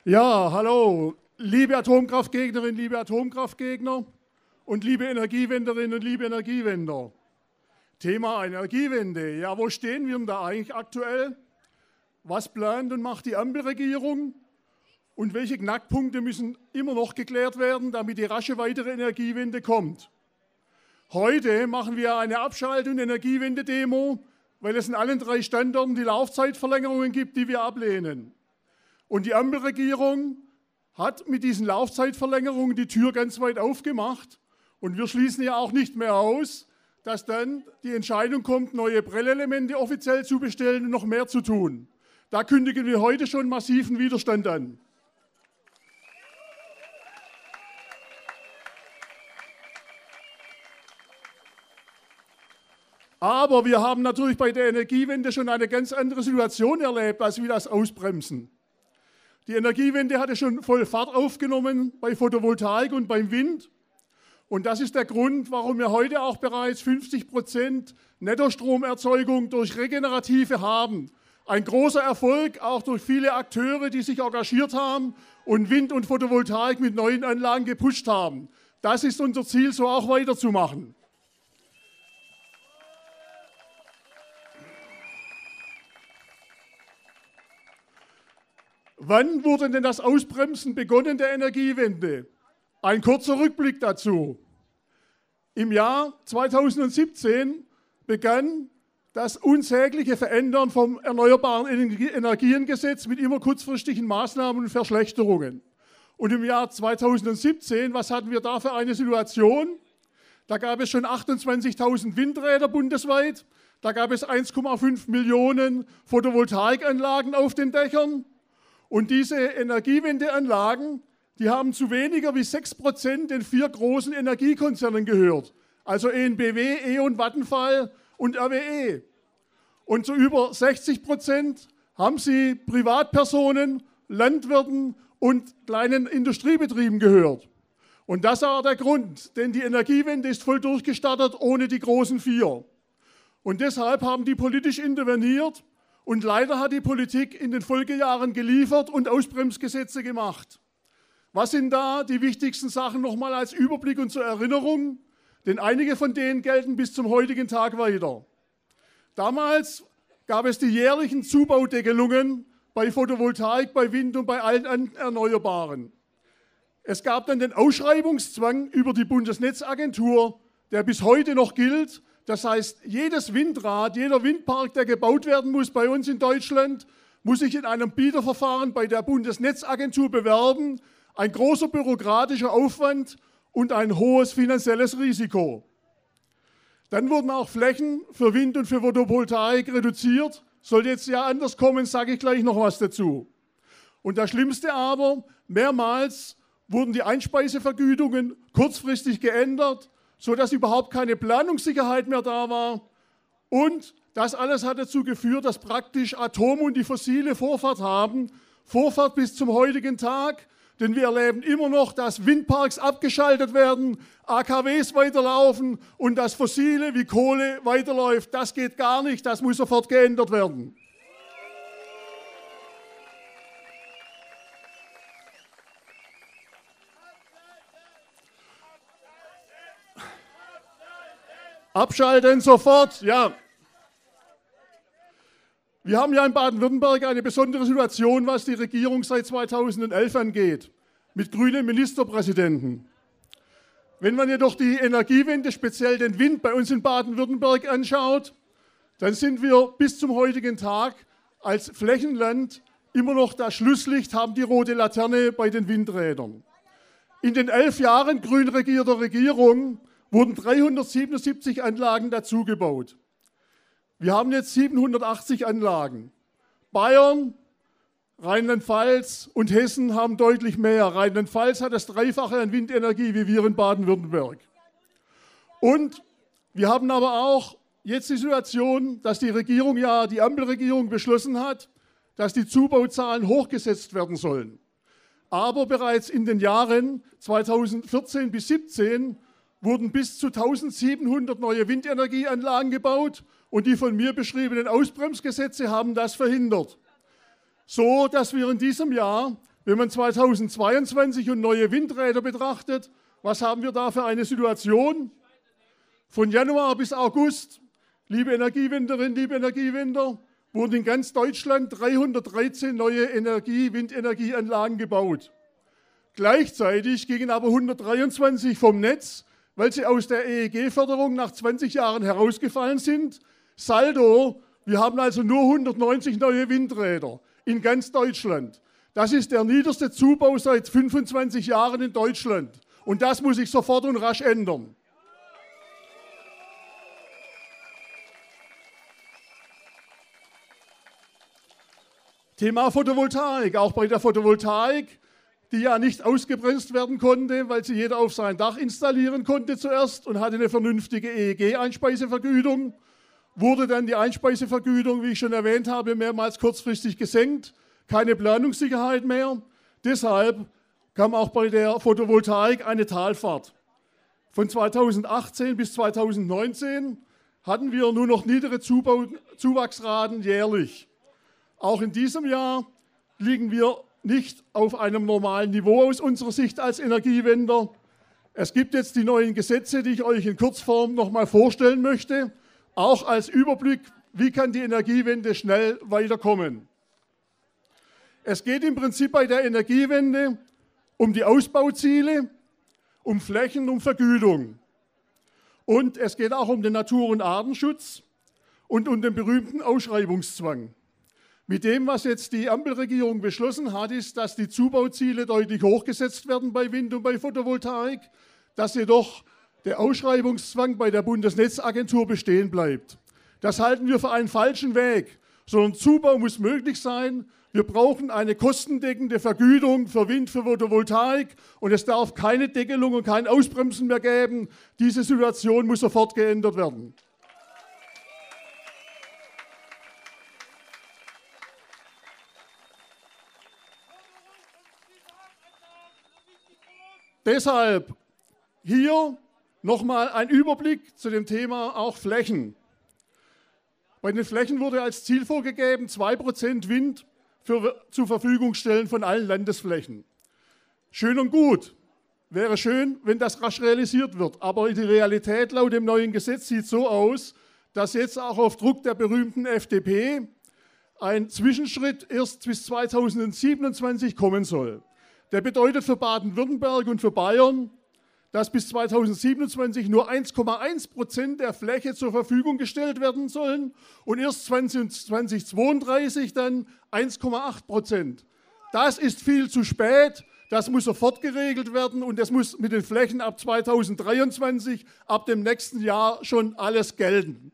Ja, hallo, liebe Atomkraftgegnerinnen, liebe Atomkraftgegner und liebe Energiewenderinnen und liebe Energiewender. Thema Energiewende. Ja, wo stehen wir denn da eigentlich aktuell? Was plant und macht die Ampelregierung? Und welche Knackpunkte müssen immer noch geklärt werden, damit die rasche weitere Energiewende kommt? Heute machen wir eine Abschalt- und Energiewende-Demo, weil es in allen 3 Standorten die Laufzeitverlängerungen gibt, die wir ablehnen. Und die Ampelregierung hat mit diesen Laufzeitverlängerungen die Tür ganz weit aufgemacht. Und wir schließen ja auch nicht mehr aus, dass dann die Entscheidung kommt, neue Prellelemente offiziell zu bestellen und noch mehr zu tun. Da kündigen wir heute schon massiven Widerstand an. Aber wir haben natürlich bei der Energiewende schon eine ganz andere Situation erlebt, als wir das Ausbremsen. Die Energiewende hatte schon voll Fahrt aufgenommen bei Photovoltaik und beim Wind. Und das ist der Grund, warum wir heute auch bereits 50% Nettostromerzeugung durch Regenerative haben. Ein großer Erfolg, auch durch viele Akteure, die sich engagiert haben und Wind und Photovoltaik mit neuen Anlagen gepusht haben. Das ist unser Ziel, so auch weiterzumachen. Wann wurde denn das Ausbremsen begonnen der Energiewende? Ein kurzer Rückblick dazu. Im Jahr 2017 begann das unsägliche Verändern vom Erneuerbaren Energiengesetz mit immer kurzfristigen Maßnahmen und Verschlechterungen. Und im Jahr 2017, was hatten wir da für eine Situation? Da gab es schon 28.000 Windräder bundesweit, da gab es 1,5 Millionen Photovoltaikanlagen auf den Dächern. Und diese Energiewendeanlagen, die haben zu weniger wie 6% den 4 großen Energiekonzernen gehört. Also EnBW, E.ON, Vattenfall und RWE. Und zu über 60% haben sie Privatpersonen, Landwirten und kleinen Industriebetrieben gehört. Und das war der Grund, denn die Energiewende ist voll durchgestartet ohne die großen 4. Und deshalb haben die politisch interveniert. Und leider hat die Politik in den Folgejahren geliefert und Ausbremsgesetze gemacht. Was sind da die wichtigsten Sachen nochmal als Überblick und zur Erinnerung? Denn einige von denen gelten bis zum heutigen Tag weiter. Damals gab es die jährlichen Zubaudeckelungen bei Photovoltaik, bei Wind und bei allen Erneuerbaren. Es gab dann den Ausschreibungszwang über die Bundesnetzagentur, der bis heute noch gilt. Das heißt, jedes Windrad, jeder Windpark, der gebaut werden muss bei uns in Deutschland, muss sich in einem Bieterverfahren bei der Bundesnetzagentur bewerben. Ein großer bürokratischer Aufwand und ein hohes finanzielles Risiko. Dann wurden auch Flächen für Wind und für Photovoltaik reduziert. Soll jetzt ja anders kommen, sage ich gleich noch was dazu. Und das Schlimmste aber, mehrmals wurden die Einspeisevergütungen kurzfristig geändert, sodass überhaupt keine Planungssicherheit mehr da war. Und das alles hat dazu geführt, dass praktisch Atom und die fossile Vorfahrt haben. Vorfahrt bis zum heutigen Tag, denn wir erleben immer noch, dass Windparks abgeschaltet werden, AKWs weiterlaufen und das Fossile wie Kohle weiterläuft. Das geht gar nicht, das muss sofort geändert werden. Abschalten sofort, ja. Wir haben ja in Baden-Württemberg eine besondere Situation, was die Regierung seit 2011 angeht, mit grünen Ministerpräsidenten. Wenn man jedoch die Energiewende, speziell den Wind bei uns in Baden-Württemberg anschaut, dann sind wir bis zum heutigen Tag als Flächenland immer noch das Schlusslicht, haben die rote Laterne bei den Windrädern. In den 11 Jahren grün regierter Regierung wurden 377 Anlagen dazugebaut. Wir haben jetzt 780 Anlagen. Bayern, Rheinland-Pfalz und Hessen haben deutlich mehr. Rheinland-Pfalz hat das Dreifache an Windenergie wie wir in Baden-Württemberg. Und wir haben aber auch jetzt die Situation, dass die Regierung, ja die Ampelregierung beschlossen hat, dass die Zubauzahlen hochgesetzt werden sollen. Aber bereits in den Jahren 2014 bis 2017 wurden bis zu 1700 neue Windenergieanlagen gebaut und die von mir beschriebenen Ausbremsgesetze haben das verhindert. So, dass wir in diesem Jahr Wenn man 2022 und neue Windräder betrachtet, was haben wir da für eine Situation? Von Januar bis August, liebe Energiewenderinnen, liebe Energiewender, wurden in ganz Deutschland 313 neue Windenergieanlagen gebaut. Gleichzeitig gingen aber 123 vom Netz, weil sie aus der EEG-Förderung nach 20 Jahren herausgefallen sind. Saldo, wir haben also nur 190 neue Windräder in ganz Deutschland. Das ist der niederste Zubau seit 25 Jahren in Deutschland. Und das muss sich sofort und rasch ändern. Thema Photovoltaik. Auch bei der Photovoltaik, die ja nicht ausgebremst werden konnte, weil sie jeder auf sein Dach installieren konnte zuerst und hatte eine vernünftige EEG-Einspeisevergütung, wurde dann die Einspeisevergütung, wie ich schon erwähnt habe, mehrmals kurzfristig gesenkt. Keine Planungssicherheit mehr. Deshalb kam auch bei der Photovoltaik eine Talfahrt. Von 2018 bis 2019 hatten wir nur noch niedere Zuwachsraten jährlich. Auch in diesem Jahr liegen wir nicht auf einem normalen Niveau aus unserer Sicht als Energiewender. Es gibt jetzt die neuen Gesetze, die ich euch in Kurzform nochmal vorstellen möchte, auch als Überblick, wie kann die Energiewende schnell weiterkommen. Es geht im Prinzip bei der Energiewende um die Ausbauziele, um Flächen, um Vergütung. Und es geht auch um den Natur- und Artenschutz und um den berühmten Ausschreibungszwang. Mit dem, was jetzt die Ampelregierung beschlossen hat, ist, dass die Zubauziele deutlich hochgesetzt werden bei Wind und bei Photovoltaik, dass jedoch der Ausschreibungszwang bei der Bundesnetzagentur bestehen bleibt. Das halten wir für einen falschen Weg, sondern Zubau muss möglich sein. Wir brauchen eine kostendeckende Vergütung für Wind, für Photovoltaik und es darf keine Deckelung und kein Ausbremsen mehr geben. Diese Situation muss sofort geändert werden. Deshalb hier nochmal ein Überblick zu dem Thema auch Flächen. Bei den Flächen wurde als Ziel vorgegeben, 2% Wind zur Verfügung stellen von allen Landesflächen. Schön und gut. Wäre schön, wenn das rasch realisiert wird. Aber die Realität laut dem neuen Gesetz sieht so aus, dass jetzt auch auf Druck der berühmten FDP ein Zwischenschritt erst bis 2027 kommen soll. Der bedeutet für Baden-Württemberg und für Bayern, dass bis 2027 nur 1,1% der Fläche zur Verfügung gestellt werden sollen und erst 2032 dann 1,8%. Das ist viel zu spät, das muss sofort geregelt werden und das muss mit den Flächen ab 2023, ab dem nächsten Jahr schon alles gelten.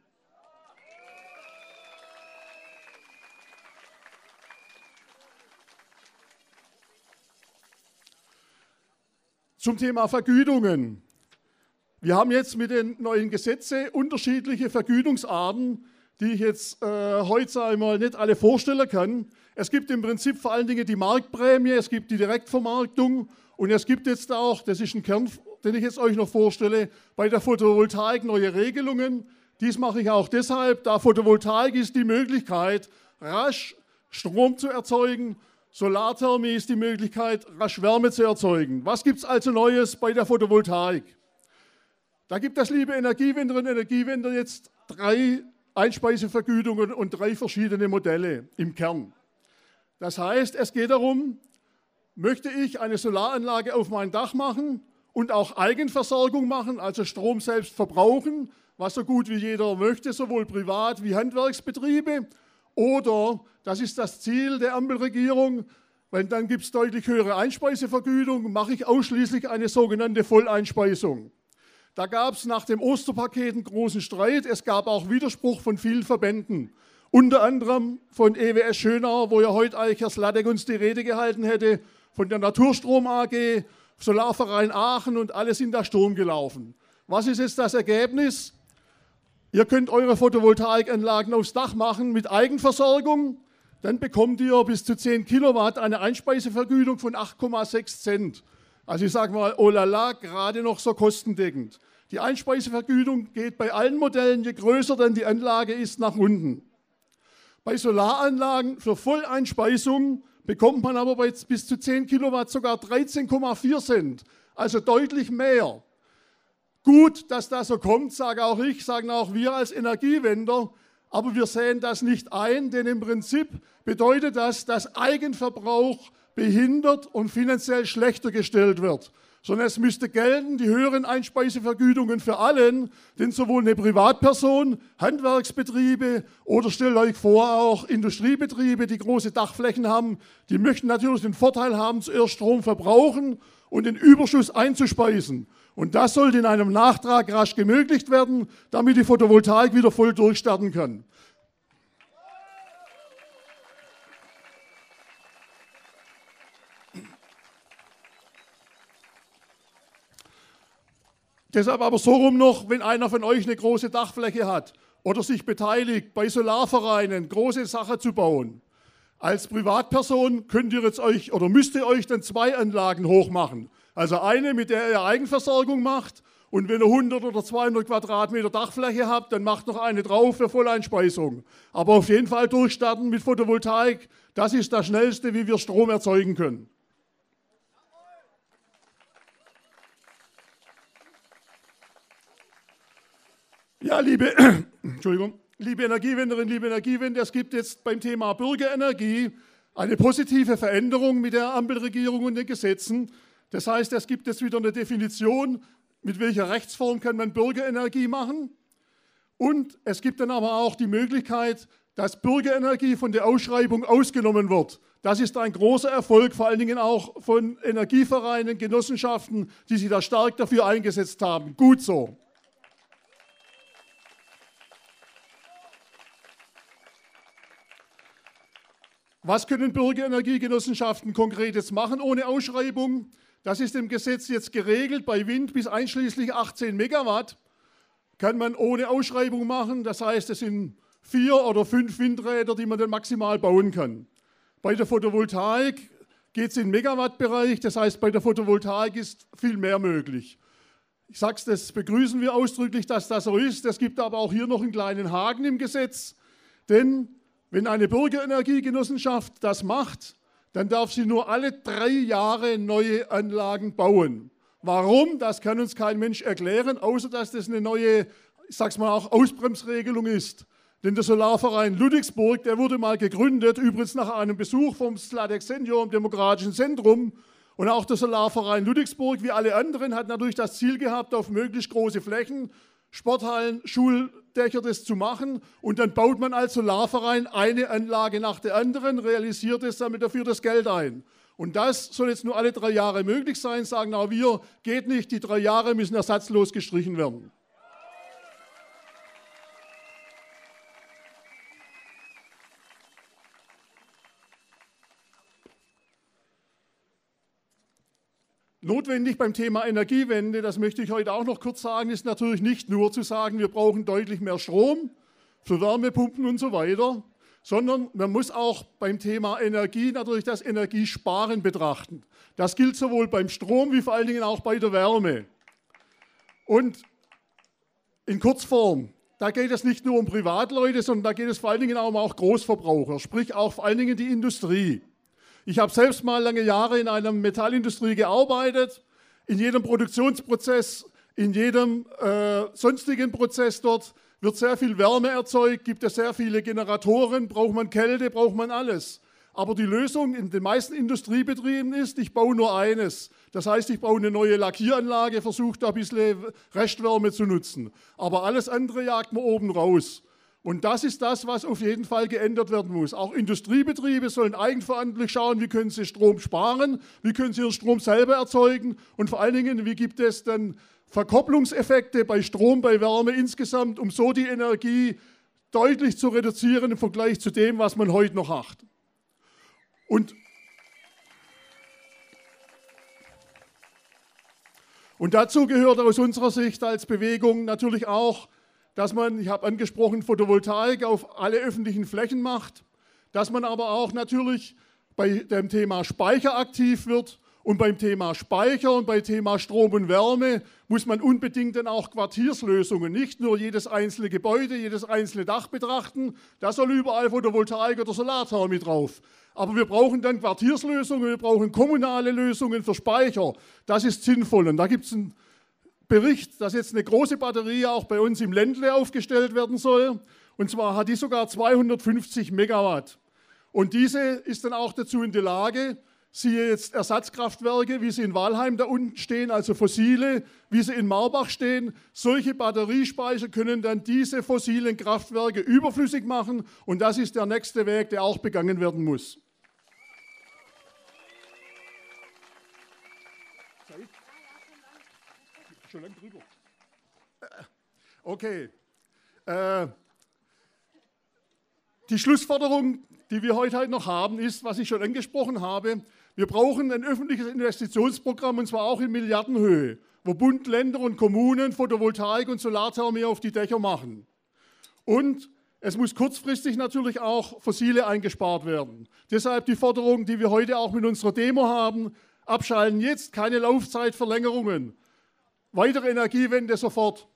Zum Thema Vergütungen. Wir haben jetzt mit den neuen Gesetzen unterschiedliche Vergütungsarten, die ich jetzt heute einmal nicht alle vorstellen kann. Es gibt im Prinzip vor allen Dingen die Marktprämie, es gibt die Direktvermarktung und es gibt jetzt auch, das ist ein Kern, den ich jetzt euch noch vorstelle, bei der Photovoltaik neue Regelungen. Dies mache ich auch deshalb, da Photovoltaik ist die Möglichkeit, rasch Strom zu erzeugen. Solarthermie ist die Möglichkeit, rasch Wärme zu erzeugen. Was gibt es also Neues bei der Photovoltaik? Da gibt es, liebe Energiewenderinnen und Energiewender, jetzt 3 Einspeisevergütungen und 3 verschiedene Modelle im Kern. Das heißt, es geht darum, möchte ich eine Solaranlage auf mein Dach machen und auch Eigenversorgung machen, also Strom selbst verbrauchen, was so gut wie jeder möchte, sowohl Privat- wie Handwerksbetriebe. Oder, das ist das Ziel der Ampelregierung, weil dann gibt es deutlich höhere Einspeisevergütung, mache ich ausschließlich eine sogenannte Volleinspeisung. Da gab es nach dem Osterpaket einen großen Streit, es gab auch Widerspruch von vielen Verbänden, unter anderem von EWS Schönau, wo ja heute eigentlich Herr Sladek uns die Rede gehalten hätte, von der Naturstrom AG, Solarverein Aachen und alle sind da Sturm gelaufen. Was ist jetzt das Ergebnis? Ihr könnt eure Photovoltaikanlagen aufs Dach machen mit Eigenversorgung, dann bekommt ihr bis zu 10 Kilowatt eine Einspeisevergütung von 8,6 Cent. Also ich sage mal, oh la la, gerade noch so kostendeckend. Die Einspeisevergütung geht bei allen Modellen, je größer denn die Anlage ist, nach unten. Bei Solaranlagen für Volleinspeisung bekommt man aber bei bis zu 10 Kilowatt sogar 13,4 Cent, also deutlich mehr. Gut, dass das so kommt, sage auch ich, sagen auch wir als Energiewender, aber wir sehen das nicht ein, denn im Prinzip bedeutet das, dass Eigenverbrauch behindert und finanziell schlechter gestellt wird. Sondern es müsste gelten, die höheren Einspeisevergütungen für allen, denn sowohl eine Privatperson, Handwerksbetriebe oder stellt euch vor, auch Industriebetriebe, die große Dachflächen haben, die möchten natürlich den Vorteil haben, zuerst Strom verbrauchen und den Überschuss einzuspeisen. Und das sollte in einem Nachtrag rasch gemöglicht werden, damit die Photovoltaik wieder voll durchstarten kann. Deshalb aber so rum noch, wenn einer von euch eine große Dachfläche hat oder sich beteiligt, bei Solarvereinen große Sachen zu bauen. Als Privatperson könnt ihr jetzt euch oder müsst ihr euch dann 2 Anlagen hochmachen. Also eine, mit der ihr Eigenversorgung macht, und wenn ihr 100 oder 200 Quadratmeter Dachfläche habt, dann macht noch eine drauf für Volleinspeisung. Aber auf jeden Fall durchstarten mit Photovoltaik, das ist das Schnellste, wie wir Strom erzeugen können. Ja, liebe Energiewenderinnen, liebe Energiewender, es gibt jetzt beim Thema Bürgerenergie eine positive Veränderung mit der Ampelregierung und den Gesetzen. Das heißt, es gibt jetzt wieder eine Definition, mit welcher Rechtsform kann man Bürgerenergie machen. Und es gibt dann aber auch die Möglichkeit, dass Bürgerenergie von der Ausschreibung ausgenommen wird. Das ist ein großer Erfolg, vor allen Dingen auch von Energievereinen, Genossenschaften, die sich da stark dafür eingesetzt haben. Gut so. Was können Bürgerenergiegenossenschaften konkret jetzt machen ohne Ausschreibung? Das ist im Gesetz jetzt geregelt. Bei Wind bis einschließlich 18 Megawatt kann man ohne Ausschreibung machen. Das heißt, es sind 4 oder 5 Windräder, die man dann maximal bauen kann. Bei der Photovoltaik geht es in den Megawattbereich. Das heißt, bei der Photovoltaik ist viel mehr möglich. Ich sage es, das begrüßen wir ausdrücklich, dass das so ist. Es gibt aber auch hier noch einen kleinen Haken im Gesetz, denn wenn eine Bürgerenergiegenossenschaft das macht, dann darf sie nur alle 3 Jahre neue Anlagen bauen. Warum? Das kann uns kein Mensch erklären, außer dass das eine neue, ich sag's mal auch, Ausbremsregelung ist. Denn der Solarverein Ludwigsburg, der wurde mal gegründet, übrigens nach einem Besuch vom Sladek Senior im Demokratischen Zentrum. Und auch der Solarverein Ludwigsburg, wie alle anderen, hat natürlich das Ziel gehabt, auf möglichst große Flächen, Sporthallen, Schuldächer das zu machen, und dann baut man als Solarverein eine Anlage nach der anderen, realisiert es damit dafür das Geld ein. Und das soll jetzt nur alle 3 Jahre möglich sein, sagen auch wir, geht nicht, die 3 Jahre müssen ersatzlos gestrichen werden. Notwendig beim Thema Energiewende, das möchte ich heute auch noch kurz sagen, ist natürlich nicht nur zu sagen, wir brauchen deutlich mehr Strom für Wärmepumpen und so weiter, sondern man muss auch beim Thema Energie natürlich das Energiesparen betrachten. Das gilt sowohl beim Strom wie vor allen Dingen auch bei der Wärme. Und in Kurzform, da geht es nicht nur um Privatleute, sondern da geht es vor allen Dingen auch um Großverbraucher, sprich auch vor allen Dingen die Industrie. Ich habe selbst mal lange Jahre in einer Metallindustrie gearbeitet. In jedem Produktionsprozess, in jedem sonstigen Prozess dort wird sehr viel Wärme erzeugt, gibt es sehr viele Generatoren, braucht man Kälte, braucht man alles. Aber die Lösung in den meisten Industriebetrieben ist, ich baue nur eines. Das heißt, ich baue eine neue Lackieranlage, versuche da ein bisschen Restwärme zu nutzen. Aber alles andere jagt man oben raus. Und das ist das, was auf jeden Fall geändert werden muss. Auch Industriebetriebe sollen eigenverantwortlich schauen, wie können sie Strom sparen, wie können sie ihren Strom selber erzeugen und vor allen Dingen, wie gibt es dann Verkopplungseffekte bei Strom, bei Wärme insgesamt, um so die Energie deutlich zu reduzieren im Vergleich zu dem, was man heute noch hat. Und dazu gehört aus unserer Sicht als Bewegung natürlich auch, dass man, ich habe angesprochen, Photovoltaik auf alle öffentlichen Flächen macht, dass man aber auch natürlich bei dem Thema Speicher aktiv wird Und beim Thema Speicher und beim Thema Strom und Wärme muss man unbedingt dann auch Quartierslösungen, nicht nur jedes einzelne Gebäude, jedes einzelne Dach betrachten. Da soll überall Photovoltaik oder Solarthermie drauf. Aber wir brauchen dann Quartierslösungen, wir brauchen kommunale Lösungen für Speicher. Das ist sinnvoll. Und da gibt es einen Bericht, dass jetzt eine große Batterie auch bei uns im Ländle aufgestellt werden soll. Und zwar hat die sogar 250 Megawatt. Und diese ist dann auch dazu in der Lage, siehe jetzt Ersatzkraftwerke, wie sie in Walheim da unten stehen, also fossile, wie sie in Marbach stehen. Solche Batteriespeicher können dann diese fossilen Kraftwerke überflüssig machen. Und das ist der nächste Weg, der auch begangen werden muss. Schon lang drüber. Okay. Die Schlussforderung, die wir heute noch haben, ist, was ich schon angesprochen habe, wir brauchen ein öffentliches Investitionsprogramm, und zwar auch in Milliardenhöhe, wo Bund, Länder und Kommunen Photovoltaik und Solarthermie auf die Dächer machen. Und es muss kurzfristig natürlich auch fossile eingespart werden. Deshalb die Forderung, die wir heute auch mit unserer Demo haben, abschalten jetzt, keine Laufzeitverlängerungen. Weitere Energiewende sofort.